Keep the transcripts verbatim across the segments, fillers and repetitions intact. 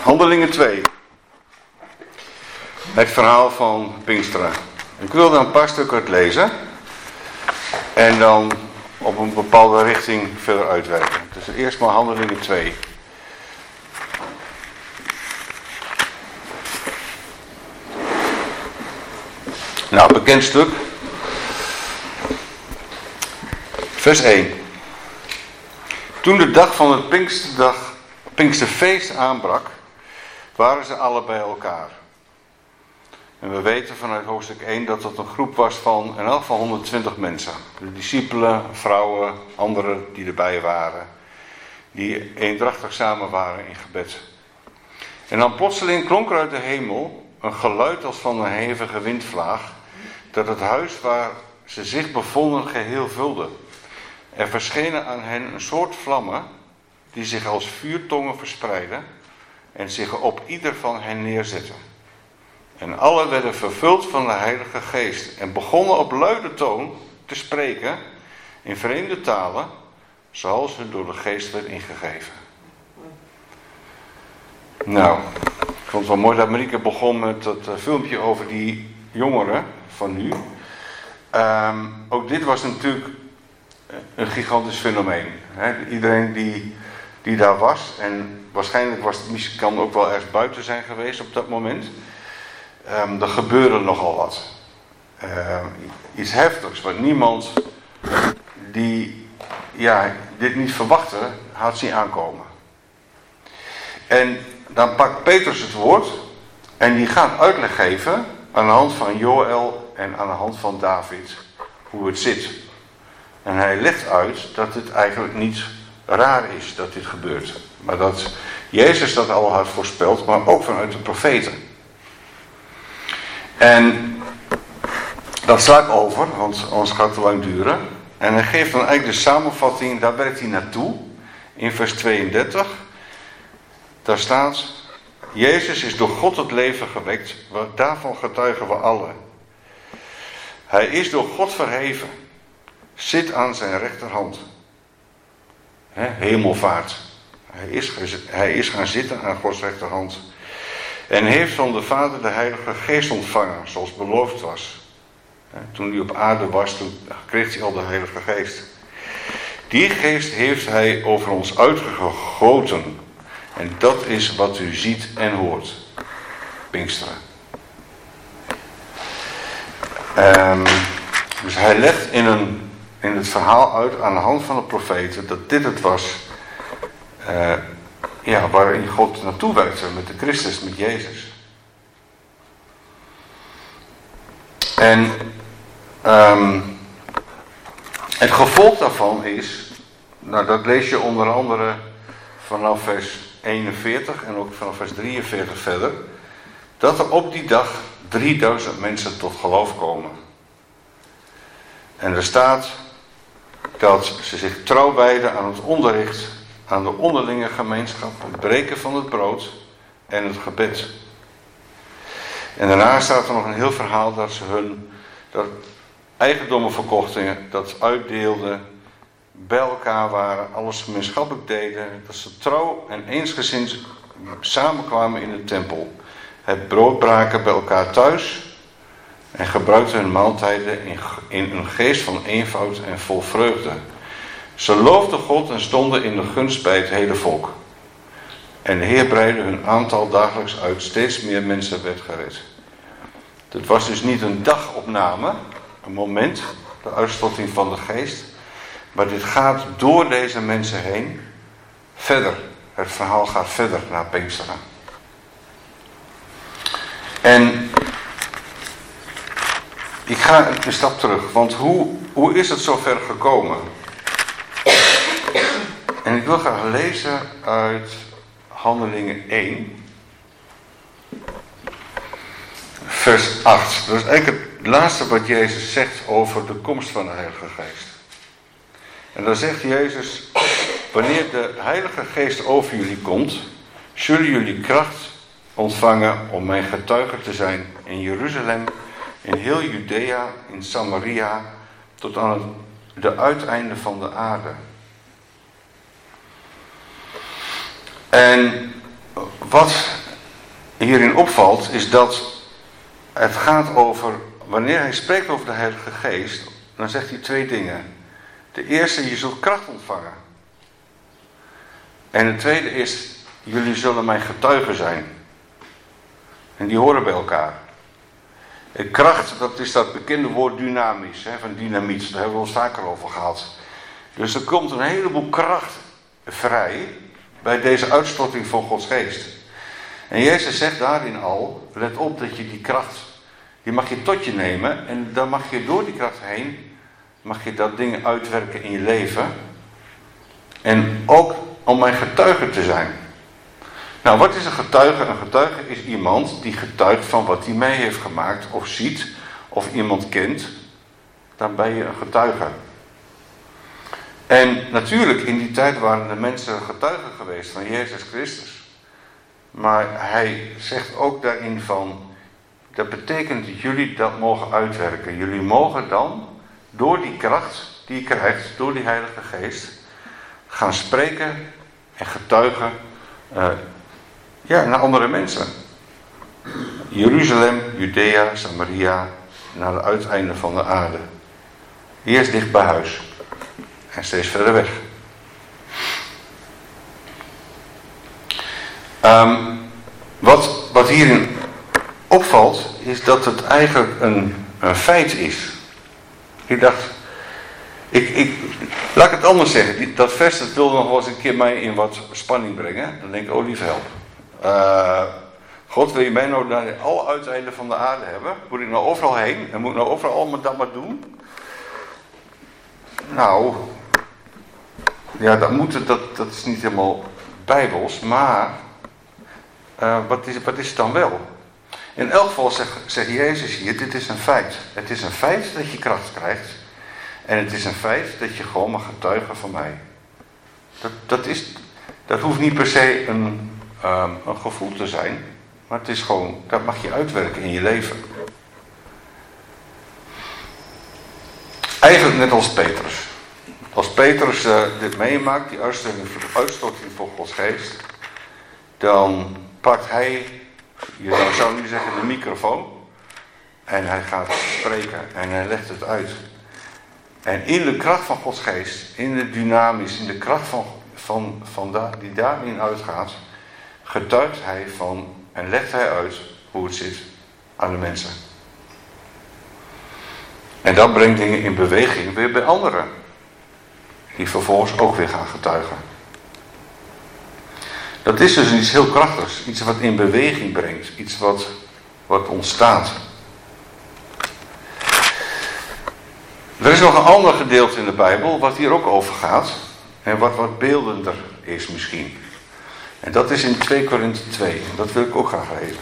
Handelingen twee. Het verhaal van Pinksteren. Ik wil daar een paar stukken uit lezen. En dan op een bepaalde richting verder uitwerken. Dus eerst maar Handelingen twee. Nou, bekend stuk. Vers één. Toen de dag van het Pinksterdag, Pinksterfeest aanbrak, waren ze alle bij elkaar. En we weten vanuit hoofdstuk één dat het een groep was van in elk geval honderdtwintig mensen. De discipelen, vrouwen, anderen die erbij waren. Die eendrachtig samen waren in gebed. En dan plotseling klonk er uit de hemel een geluid als van een hevige windvlaag, dat het huis waar ze zich bevonden geheel vulde. Er verschenen aan hen een soort vlammen die zich als vuurtongen verspreidden en zich op ieder van hen neerzetten. En alle werden vervuld van de Heilige Geest en begonnen op luide toon te spreken in vreemde talen, zoals hun door de Geest werd ingegeven. Nou, ik vond het wel mooi dat Marieke begon met dat uh, filmpje over die jongeren van nu. Um, ook dit was natuurlijk een gigantisch fenomeen. Hè? Iedereen die, die daar was, en waarschijnlijk was het misschien kan ook wel ergens buiten zijn geweest op dat moment. Um, er gebeurde nogal wat. Um, iets heftigs, wat niemand die ja, dit niet verwachtte, had zien aankomen. En dan pakt Petrus het woord en die gaat uitleg geven aan de hand van Joël en aan de hand van David hoe het zit. En hij legt uit dat het eigenlijk niet raar is dat dit gebeurt. Maar dat Jezus dat al had voorspeld, maar ook vanuit de profeten. En dat sla ik over, want anders gaat het te lang duren. En hij geeft dan eigenlijk de samenvatting, daar werkt hij naartoe. In vers tweeëndertig. Daar staat: Jezus is door God het leven gewekt, daarvan getuigen we allen. Hij is door God verheven, zit aan zijn rechterhand. He, hemelvaart. Hij is, hij is gaan zitten aan Gods rechterhand. En heeft van de Vader de Heilige Geest ontvangen, zoals beloofd was. He, toen hij op aarde was, toen kreeg hij al de Heilige Geest. Die geest heeft hij over ons uitgegoten. En dat is wat u ziet en hoort. Pinksteren. Um, dus hij legt in, een, in het verhaal uit aan de hand van de profeten dat dit het was uh, ja, waarin God naartoe werkte met de Christus, met Jezus. En um, het gevolg daarvan is, nou dat lees je onder andere vanaf vers eenenveertig en ook vanaf vers drieënveertig verder, dat er op die dag drieduizend mensen tot geloof komen. En er staat dat ze zich trouw wijden aan het onderricht, aan de onderlinge gemeenschap, het breken van het brood en het gebed. En daarna staat er nog een heel verhaal dat ze hun dat eigendommen verkochten, dat ze uitdeelden, bij elkaar waren, alles gemeenschappelijk deden, dat ze trouw en eensgezind samenkwamen in de tempel. Het brood braken bij elkaar thuis en gebruikten hun maaltijden in, in een geest van eenvoud en vol vreugde. Ze loofden God en stonden in de gunst bij het hele volk. En de Heer breidde hun aantal dagelijks uit, steeds meer mensen werd gered. Het was dus niet een dagopname, een moment, de uitstorting van de geest, maar dit gaat door deze mensen heen verder. Het verhaal gaat verder naar Pinksteren. En ik ga een stap terug, want hoe, hoe is het zover gekomen? En ik wil graag lezen uit Handelingen één, vers acht. Dat is eigenlijk het laatste wat Jezus zegt over de komst van de Heilige Geest. En dan zegt Jezus: wanneer de Heilige Geest over jullie komt, zullen jullie kracht ontvangen om mijn getuige te zijn in Jeruzalem, in heel Judea, in Samaria, tot aan het, de uiteinden van de aarde. En wat hierin opvalt is dat het gaat over, wanneer hij spreekt over de Heilige Geest, dan zegt hij twee dingen. De eerste, je zult kracht ontvangen. En de tweede is, jullie zullen mijn getuigen zijn. En die horen bij elkaar. En kracht, dat is dat bekende woord dynamisch, hè, van dynamiet. Daar hebben we ons vaker over gehad. Dus er komt een heleboel kracht vrij bij deze uitstorting van Gods Geest. En Jezus zegt daarin al, let op dat je die kracht, die mag je tot je nemen. En dan mag je door die kracht heen, mag je dat dingen uitwerken in je leven. En ook om mijn getuige te zijn. Nou, wat is een getuige? Een getuige is iemand die getuigt van wat hij mee heeft gemaakt of ziet of iemand kent. Dan ben je een getuige. En natuurlijk in die tijd waren de mensen getuigen geweest van Jezus Christus. Maar hij zegt ook daarin van, dat betekent dat jullie dat mogen uitwerken. Jullie mogen dan door die kracht die je krijgt, door die Heilige Geest, gaan spreken en getuigen uh, ja, naar andere mensen. Jeruzalem, Judea, Samaria, naar de uiteinden van de aarde. Eerst dicht bij huis en steeds verder weg. Um, wat, wat hierin opvalt, is dat het eigenlijk een, een feit is. Ik dacht, ik, ik, laat ik het anders zeggen. Dat vers dat wilde nog wel eens een keer mij in wat spanning brengen. Dan denk ik, oh lieve help. Uh, God, wil je mij nou naar alle uiteinden van de aarde hebben? Moet ik nou overal heen? En moet ik nou overal allemaal dat maar doen? Nou, ja, dat, moet, dat, dat is niet helemaal bijbels, maar uh, wat, is, wat is het dan wel? In elk geval zegt, zegt Jezus hier, dit is een feit. Het is een feit dat je kracht krijgt. En het is een feit dat je gewoon mag getuigen van mij. Dat, dat, is, dat hoeft niet per se een, um, een gevoel te zijn. Maar het is gewoon, dat mag je uitwerken in je leven. Eigenlijk net als Petrus. Als Petrus uh, dit meemaakt, die uitstorting, uitstorting voor Gods Geest, dan pakt hij, je zou nu zeggen, de microfoon. En hij gaat spreken en hij legt het uit. En in de kracht van Gods Geest, in de dynamisch, in de kracht van, van, van da, die daarin uitgaat, getuigt hij van en legt hij uit hoe het zit aan de mensen. En dat brengt dingen in beweging weer bij anderen. Die vervolgens ook weer gaan getuigen. Dat is dus iets heel krachtigs. Iets wat in beweging brengt. Iets wat, wat ontstaat. Er is nog een ander gedeelte in de Bijbel wat hier ook over gaat. En wat wat beeldender is misschien. En dat is in twee Korinthe twee. En dat wil ik ook graag lezen.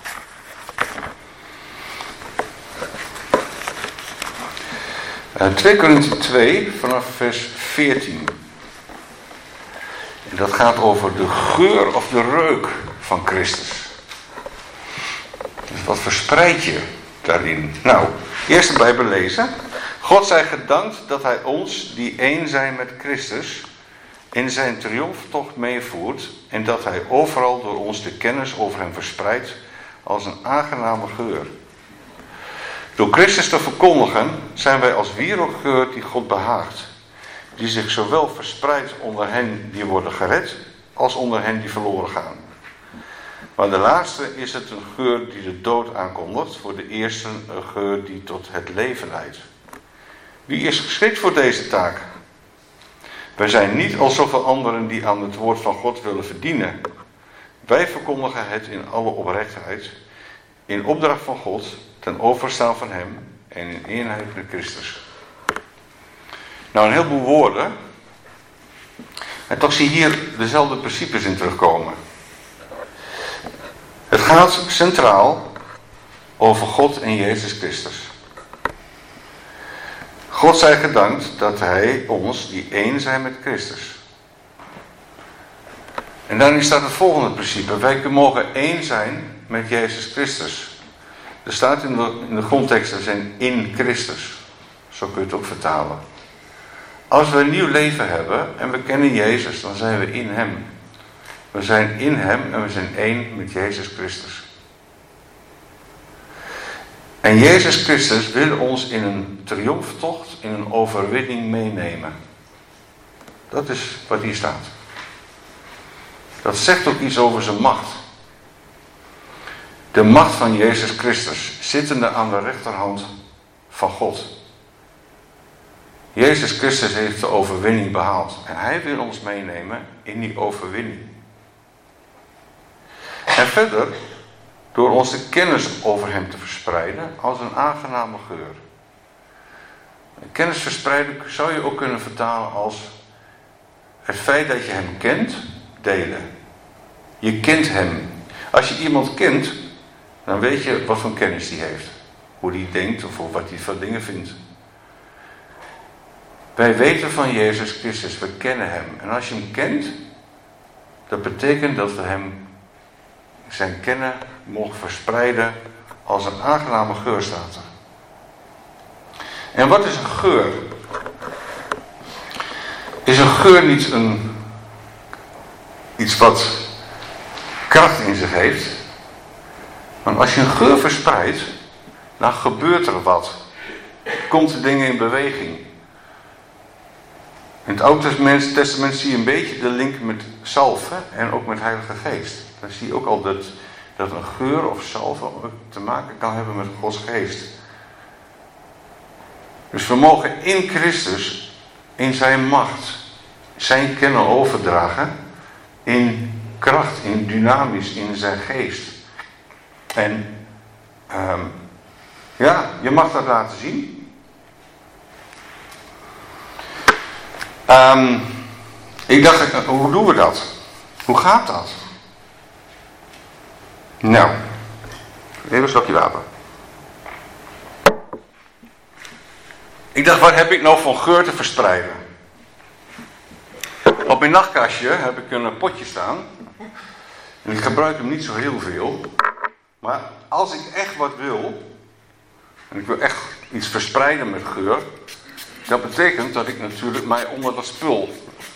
Uh, twee Korinthe twee vanaf vers veertien. En dat gaat over de geur of de reuk van Christus. Dus wat verspreid je daarin? Nou, eerst de Bijbel lezen. God zij gedankt dat hij ons, die één zijn met Christus, in zijn triomftocht meevoert en dat hij overal door ons de kennis over hem verspreidt als een aangename geur. Door Christus te verkondigen zijn wij als wierookgeur die God behaagt, die zich zowel verspreidt onder hen die worden gered als onder hen die verloren gaan. Maar de laatste is het een geur die de dood aankondigt, voor de eerste een geur die tot het leven leidt. Wie is geschikt voor deze taak? Wij zijn niet als zoveel anderen die aan het woord van God willen verdienen. Wij verkondigen het in alle oprechtheid, in opdracht van God, ten overstaan van hem en in eenheid met Christus. Nou, een heleboel woorden. En toch zie je hier dezelfde principes in terugkomen. Het gaat centraal over God en Jezus Christus. God zij gedankt dat hij ons, die één zijn met Christus. En daarin staat het volgende principe. Wij mogen één zijn met Jezus Christus. Er staat in de, in de grondtekst, we zijn in Christus. Zo kun je het ook vertalen. Als we een nieuw leven hebben en we kennen Jezus, dan zijn we in hem. We zijn in hem en we zijn één met Jezus Christus. En Jezus Christus wil ons in een triomftocht, in een overwinning meenemen. Dat is wat hier staat. Dat zegt ook iets over zijn macht. De macht van Jezus Christus, zittende aan de rechterhand van God. Jezus Christus heeft de overwinning behaald. En hij wil ons meenemen in die overwinning. En verder, door onze kennis over hem te verspreiden als een aangename geur. Kennis verspreiden zou je ook kunnen vertalen als het feit dat je hem kent, delen. Je kent hem. Als je iemand kent, dan weet je wat voor kennis die heeft. Hoe die denkt of wat hij van dingen vindt. Wij weten van Jezus Christus, we kennen hem. En als je hem kent, dat betekent dat we hem zijn kennen mogen verspreiden als een aangename geur, staat er. En wat is een geur? Is een geur niet een, iets wat kracht in zich heeft? Want als je een geur verspreidt, dan gebeurt er wat. Komt er dingen in beweging. In het Oude Testament, Testament zie je een beetje de link met zalven en ook met Heilige Geest. Dan zie je ook al dat, dat een geur of zalven te maken kan hebben met Gods Geest. Dus we mogen in Christus, in zijn macht, zijn kennen overdragen in kracht, in dynamisch, in zijn geest. En um, ja, je mag dat laten zien. Um, ik dacht, hoe doen we dat? Hoe gaat dat? Nou, even een slokje water. Ik dacht, wat heb ik nou van geur te verspreiden? Op mijn nachtkastje heb ik een potje staan. En ik gebruik hem niet zo heel veel. Maar als ik echt wat wil, en ik wil echt iets verspreiden met geur, dat betekent dat ik natuurlijk mij onder dat spul.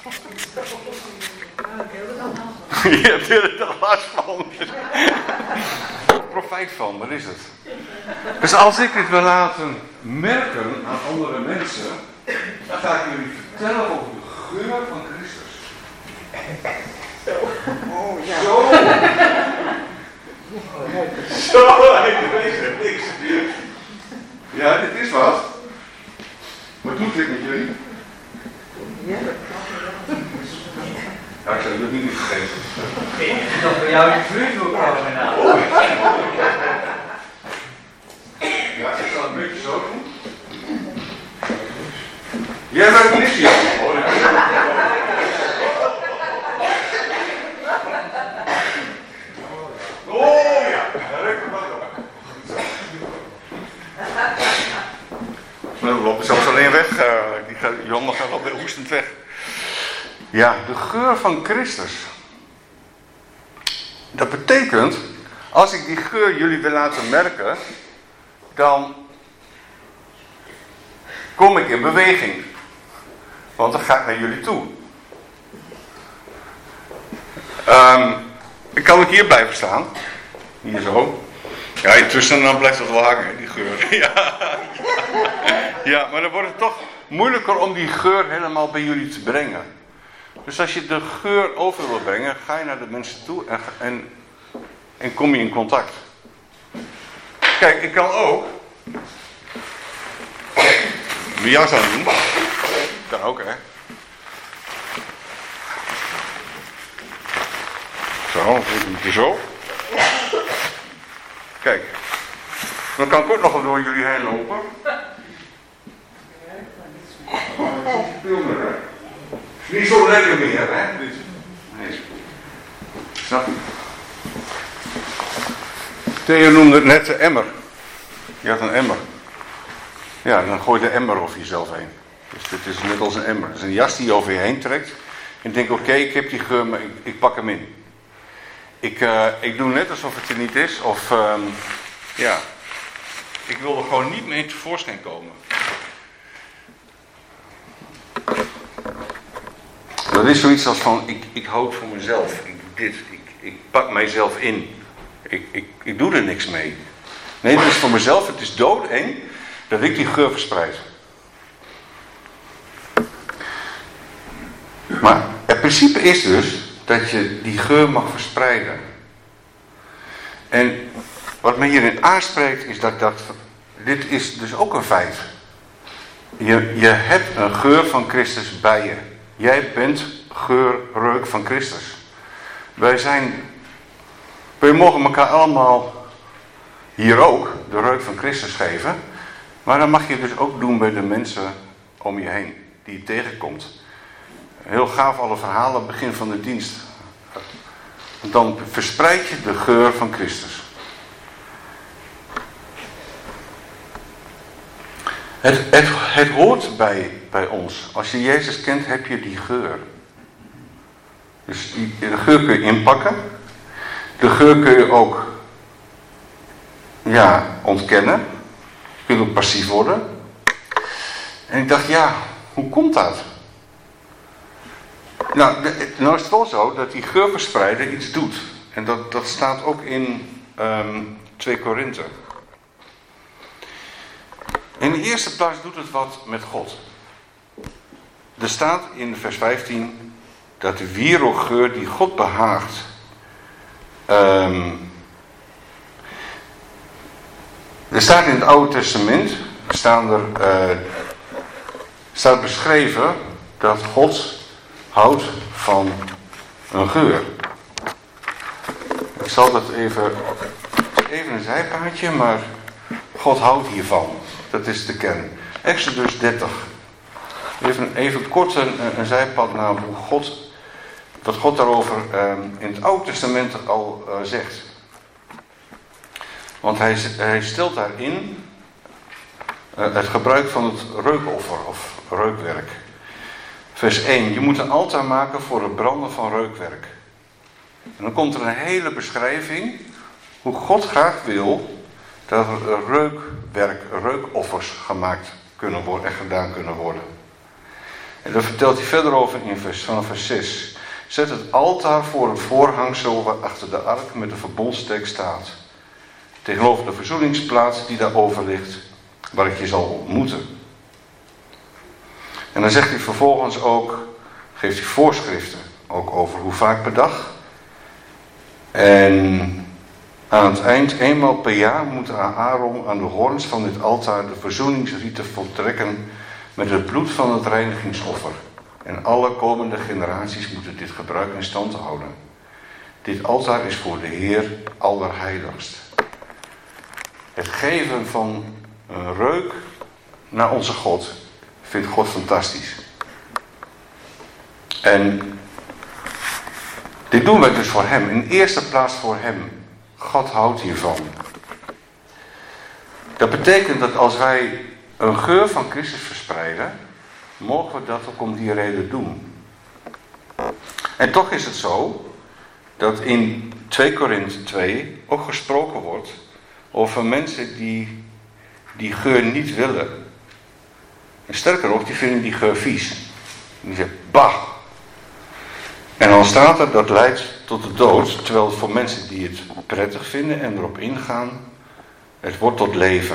Je hebt er de last van. Profijt van, wat is het? Dus als ik het wil laten merken aan andere mensen, dan ga ik jullie vertellen over de geur van Christus. Oh ja. Zo! Zo, ik weet niks. Ja, dit is wat. Wat doet dit met jullie? Ja. Ja, ik zou het niet vergeten. Ik heb toch voor jou een vloeiboek komen nou. Oh, ja, ik zal het een beetje zo doen. Jij bent niks hier. Oh ja, daar ruikt het wel op. Nou, we lopen zelfs alleen weg. Uh, die gaat, Jan gaat alweer hoestend weg. Ja, de geur van Christus. Dat betekent, als ik die geur jullie wil laten merken, dan kom ik in beweging. Want dan ga ik naar jullie toe. Um, kan ik hier blijven staan? Hier zo. Ja, intussen dan blijft het wel hangen, die geur. Ja, ja. Ja, maar dan wordt het toch moeilijker om die geur helemaal bij jullie te brengen. Dus als je de geur over wil brengen, ga je naar de mensen toe en, en, en kom je in contact. Kijk, ik kan ook mijn jas aan doen. Kan ook, hè. Zo, een beetje zo. Kijk, dan kan ik ook nog wel door jullie heen lopen. Oh, niet zo lekker meer, hè? Nee. Snap je? Theo noemde het net de emmer. Je had een emmer. Ja, dan gooi je de emmer over jezelf heen. Dus dit is net als een emmer. Het is een jas die je over je heen trekt. En denk, oké, okay, ik heb die geur, maar ik, ik pak hem in. Ik, uh, ik doe net alsof het er niet is. Of, um, ja. Ik wil er gewoon niet mee tevoorschijn komen. Dat is zoiets als van, ik, ik hou het voor mezelf. Ik dit. Ik, ik pak mijzelf in. Ik, ik, ik doe er niks mee. Nee, het is voor mezelf, het is doodeng dat ik die geur verspreid. Maar het principe is dus dat je die geur mag verspreiden. En wat me hierin aanspreekt is dat dat... Dit is dus ook een feit. Je, je hebt een geur van Christus bij je. Jij bent geur, reuk van Christus. Wij zijn... Wij mogen elkaar allemaal hier ook de reuk van Christus geven. Maar dan mag je dus ook doen bij de mensen om je heen. Die je tegenkomt. Heel gaaf alle verhalen, begin van de dienst. Dan verspreid je de geur van Christus. Het, het, het hoort bij, bij ons. Als je Jezus kent, heb je die geur. Dus die, de geur kun je inpakken. De geur kun je ook ja, ontkennen. Je kunt ook passief worden. En ik dacht, ja, hoe komt dat? Nou, de, nou is het wel zo dat die geurverspreider iets doet. En dat, dat staat ook in um, twee Korinthe. In de eerste plaats doet het wat met God. Er staat in vers vijftien dat de wierookgeur die God behaagt. Um, er staat in het Oude Testament, staan er, uh, staat beschreven dat God houdt van een geur. Ik zal dat even, even een zijpaadje, maar God houdt hiervan. Dat is de kern. Exodus dertig. Even, even kort een, een zijpad naar hoe God, wat God daarover um, in het Oude Testament al uh, zegt. Want hij, hij stelt daarin uh, het gebruik van het reukoffer of reukwerk. Vers één. Je moet een altaar maken voor het branden van reukwerk. En dan komt er een hele beschrijving hoe God graag wil dat er reukwerk, reukoffers gemaakt kunnen worden en gedaan kunnen worden. En daar vertelt hij verder over in vers, vanaf vers zes. Zet het altaar voor het voorhangsel waar achter de ark met de verbondstek staat. Tegenover de verzoeningsplaats die daarover ligt, waar ik je zal ontmoeten. En dan zegt hij vervolgens ook, geeft hij voorschriften, ook over hoe vaak per dag. En aan het eind, eenmaal per jaar, moet Aaron aan de hoorns van dit altaar de verzoeningsrieten voltrekken met het bloed van het reinigingsoffer. En alle komende generaties moeten dit gebruik in stand houden. Dit altaar is voor de Heer allerheiligst. Het geven van een reuk naar onze God vindt God fantastisch. En dit doen wij dus voor hem. In eerste plaats voor hem. God houdt hiervan. Dat betekent dat als wij een geur van Christus verspreiden, mogen we dat ook om die reden doen. En toch is het zo dat in twee Korinthe twee ook gesproken wordt over mensen die die geur niet willen. En sterker nog, die vinden die geur vies. Die zeggen, bah! En dan staat er, dat leidt tot de dood, terwijl het voor mensen die het prettig vinden en erop ingaan, het wordt tot leven.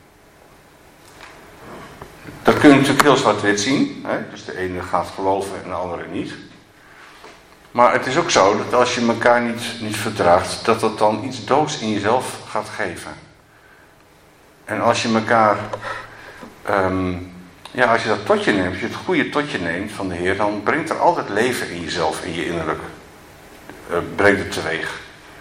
Dat kun je natuurlijk heel zwart-wit zien. Hè? Dus de ene gaat geloven en de andere niet. Maar het is ook zo dat als je elkaar niet, niet verdraagt, dat dat dan iets doods in jezelf gaat geven. En als je elkaar, um, ja, als je dat totje neemt, als je het goede totje neemt van de Heer, dan brengt er altijd leven in jezelf, in je innerlijk. Uh, brengt het teweeg.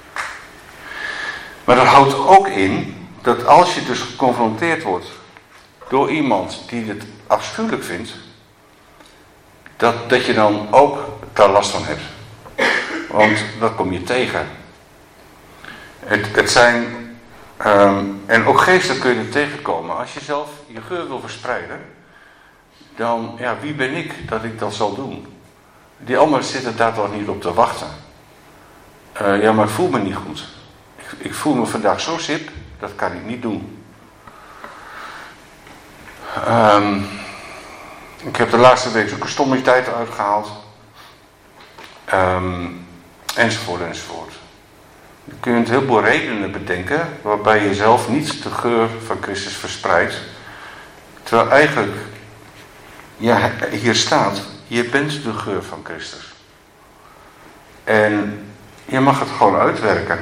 Maar dat houdt ook in dat als je dus geconfronteerd wordt door iemand die het afschuwelijk vindt, dat, dat je dan ook daar last van hebt. Want dat kom je tegen. Het, het zijn, um, en ook geesten kun je er tegenkomen. Als je zelf je geur wil verspreiden, dan, ja, wie ben ik dat ik dat zal doen? Die anderen zitten daar toch niet op te wachten. Uh, ja, maar ik voel me niet goed. Ik, ik voel me vandaag zo sip, dat kan ik niet doen. Um, ik heb de laatste week ook een stommiteit uitgehaald. Um, Enzovoort, enzovoort. Dan kun je een heleboel redenen bedenken waarbij je zelf niet de geur van Christus verspreidt. Terwijl eigenlijk, ja, hier staat, je bent de geur van Christus. En je mag het gewoon uitwerken.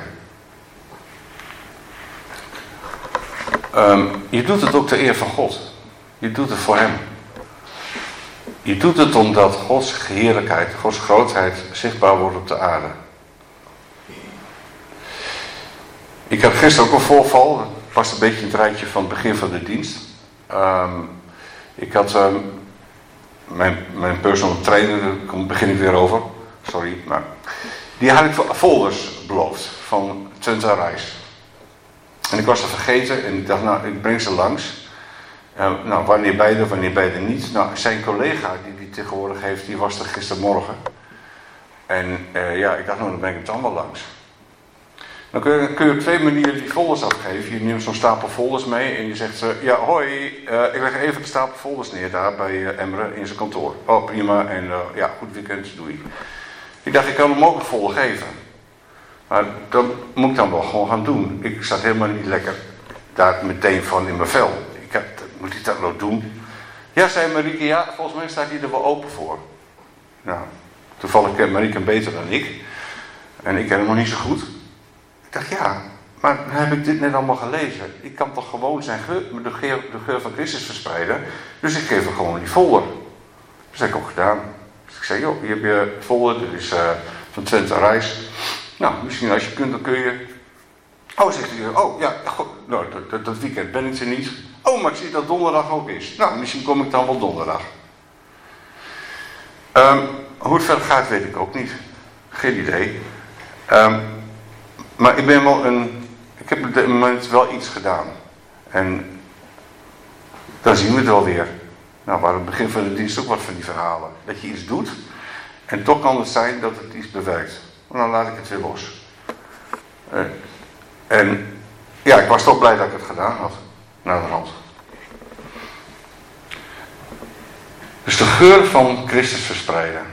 Um, je doet het ook ter eer van God. Je doet het voor hem. Je doet het omdat Gods heerlijkheid, Gods grootheid zichtbaar wordt op de aarde. Ik had gisteren ook een voorval. Dat past een beetje in het rijtje van het begin van de dienst. Um, ik had um, mijn, mijn personal trainer, daar begin ik weer over. Sorry, maar die had ik folders beloofd van Twente Reis. En ik was ze vergeten en ik dacht, nou, ik breng ze langs. Uh, nou, wanneer beide, wanneer beide niet. Nou, zijn collega die die tegenwoordig heeft, die was er gistermorgen. En uh, ja, ik dacht, nou, dan breng ik het dan wel langs. Dan kun je, kun je op twee manieren die folders afgeven. Je neemt zo'n stapel folders mee en je zegt, uh, ja, hoi, uh, ik leg even de stapel folders neer daar bij uh, Emre in zijn kantoor. Oh, prima, en uh, ja, goed weekend, doei. Ik dacht, ik kan hem ook een folder geven. Maar dat moet ik dan wel gewoon gaan doen. Ik zat helemaal niet lekker daar meteen van in mijn vel. Ik had, moet ik dat nou doen? Ja, zei Marieke, ja, volgens mij staat hij er wel open voor. Nou, toevallig kent Marieke beter dan ik. En ik ken hem nog niet zo goed. Ik dacht, ja, maar dan heb ik dit net allemaal gelezen. Ik kan toch gewoon zijn geur, de, geur, de geur van Christus verspreiden. Dus ik geef hem gewoon die folder. Dat heb ik ook gedaan. Dus ik zei, joh, hier heb je folder, dit is uh, van Twente Reis. Nou, misschien als je kunt, dan kun je... Oh, zegt hij, oh ja, goed, nou, dat, dat weekend ben ik er niet. Oh, maar ik zie dat donderdag ook is. Nou, misschien kom ik dan wel donderdag. Um, hoe het verder gaat, weet ik ook niet. Geen idee. Um, maar ik ben wel een... Ik heb op dit moment wel iets gedaan. En dan zien we het wel weer. Nou, waar aan het begin van de dienst ook wat van die verhalen. Dat je iets doet. En toch kan het zijn dat het iets bewerkt. Maar dan laat ik het weer los. Uh, en ja, ik was toch blij dat ik het gedaan had. Naar de hand. Dus de geur van Christus verspreiden.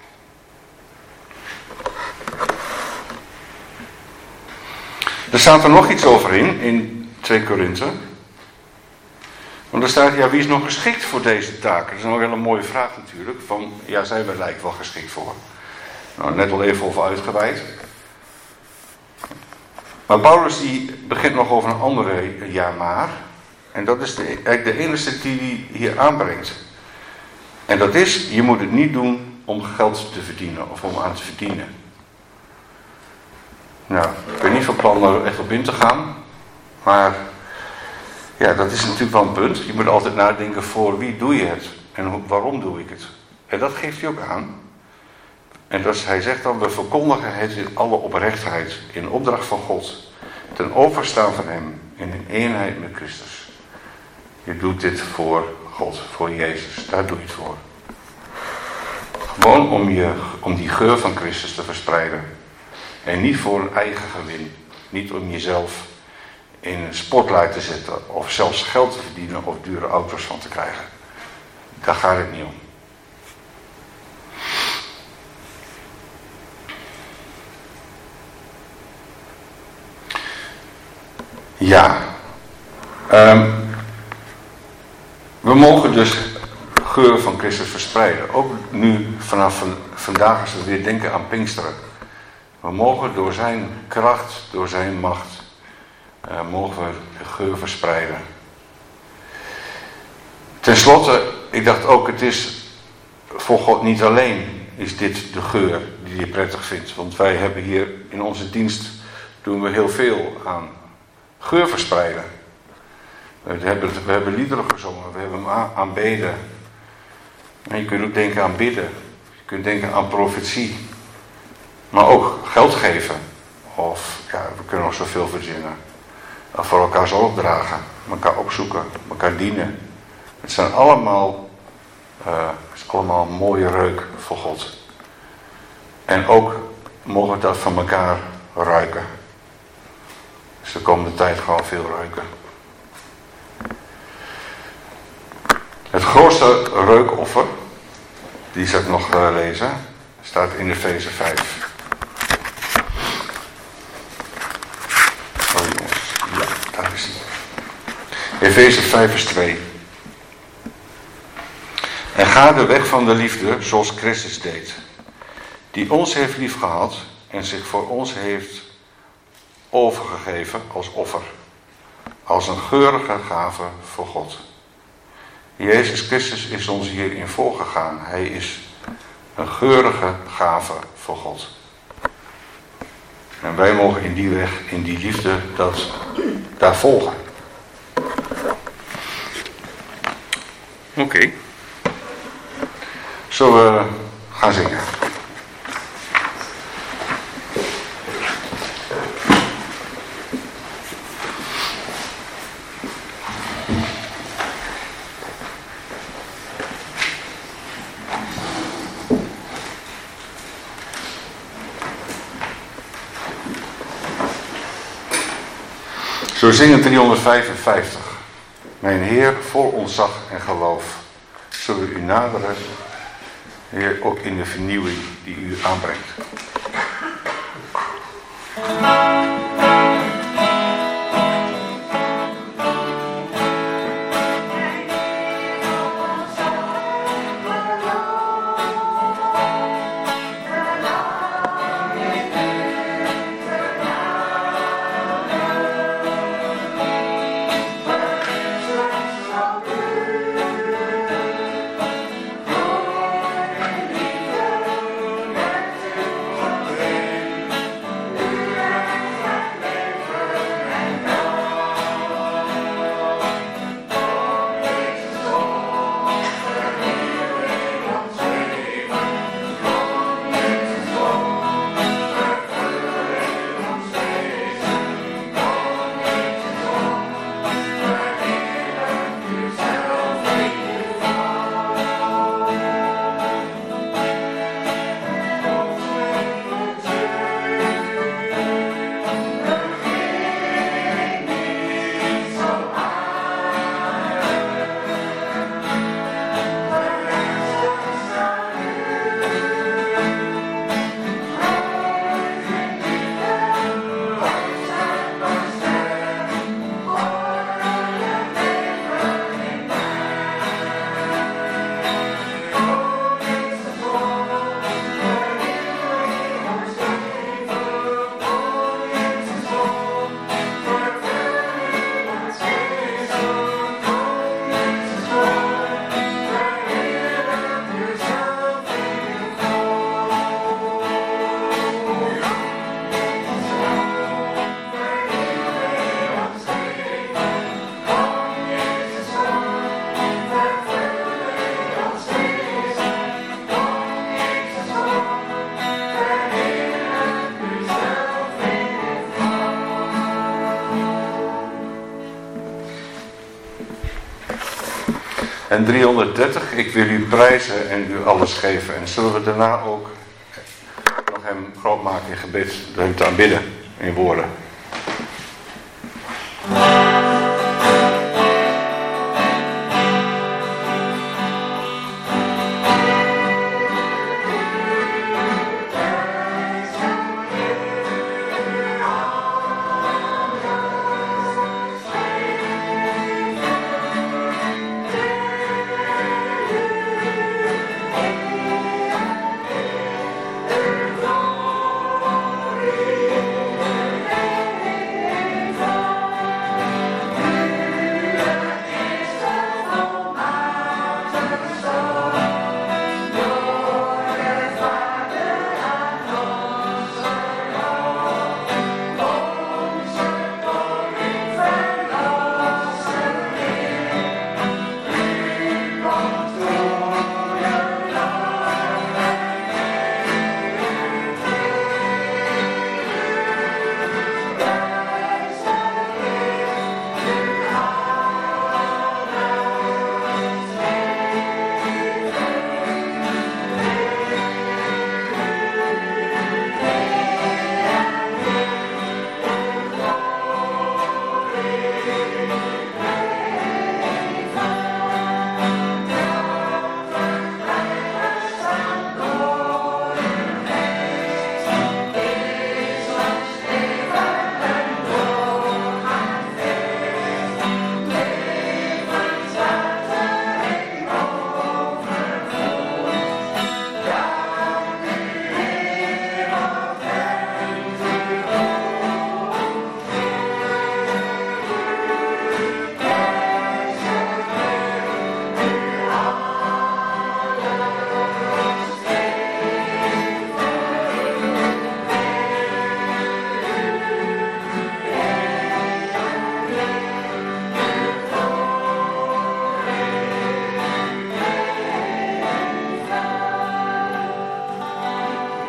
Er staat er nog iets over in, in twee Korinthe. Want er staat, ja, wie is nog geschikt voor deze taak? Dat is nog wel een mooie vraag natuurlijk. Van, ja, zijn we lijkt wel geschikt voor. Nou, net al even over uitgeweid. Maar Paulus die begint nog over een andere ja maar. En dat is de, eigenlijk de enige die hij hier aanbrengt. En dat is, je moet het niet doen om geld te verdienen of om aan te verdienen. Nou, ik ben niet van plan er echt op in te gaan. Maar ja, dat is natuurlijk wel een punt. Je moet altijd nadenken voor wie doe je het en hoe, waarom doe ik het. En dat geeft hij ook aan. En dus hij zegt dan, we verkondigen het in alle oprechtheid, in opdracht van God, ten overstaan van hem, en in eenheid met Christus. Je doet dit voor God, voor Jezus, daar doe je het voor. Gewoon om, je, om die geur van Christus te verspreiden. En niet voor een eigen gewin. Niet om jezelf in een spotlight te zetten, of zelfs geld te verdienen, of dure auto's van te krijgen. Daar gaat het niet om. Ja, um, we mogen dus geur van Christus verspreiden. Ook nu vanaf van, vandaag als we weer denken aan Pinksteren. We mogen door zijn kracht, door zijn macht, uh, mogen we de geur verspreiden. Ten slotte, ik dacht ook, het is voor God niet alleen is dit de geur die hij prettig vindt. Want wij hebben hier in onze dienst, doen we heel veel aan geur verspreiden. We hebben, we hebben liederen gezongen, we hebben hem aanbeden. En je kunt ook denken aan bidden. Je kunt denken aan profetie. Maar ook geld geven. Of, ja, we kunnen nog zoveel verzinnen. Of voor elkaar zorg dragen. Elkaar opzoeken. Elkaar dienen. Het zijn allemaal, uh, het is allemaal een mooie reuk voor God. En ook mogen we dat van elkaar ruiken. Dus de komende tijd gewoon veel ruiken. Het grootste reukoffer, die zal ik nog uh, lezen, staat in Efeze vijf. Efeze vijf vers twee. En ga de weg van de liefde zoals Christus deed, die ons heeft liefgehad en zich voor ons heeft overgegeven als offer, als een geurige gave voor God. Jezus Christus is ons hierin voorgegaan. Hij is een geurige gave voor God. En wij mogen in die weg, in die liefde, dat daar volgen. Oké. Okay. Zullen we gaan zingen? Zo zingen driehonderdvijfenvijftig. Mijn Heer, vol ontzag en geloof, zullen we u naderen, Heer, ook in de vernieuwing die u aanbrengt. En driehonderddertig, ik wil u prijzen en u alles geven. En zullen we daarna ook nog hem groot maken in gebed, dat we het aanbidden in woorden.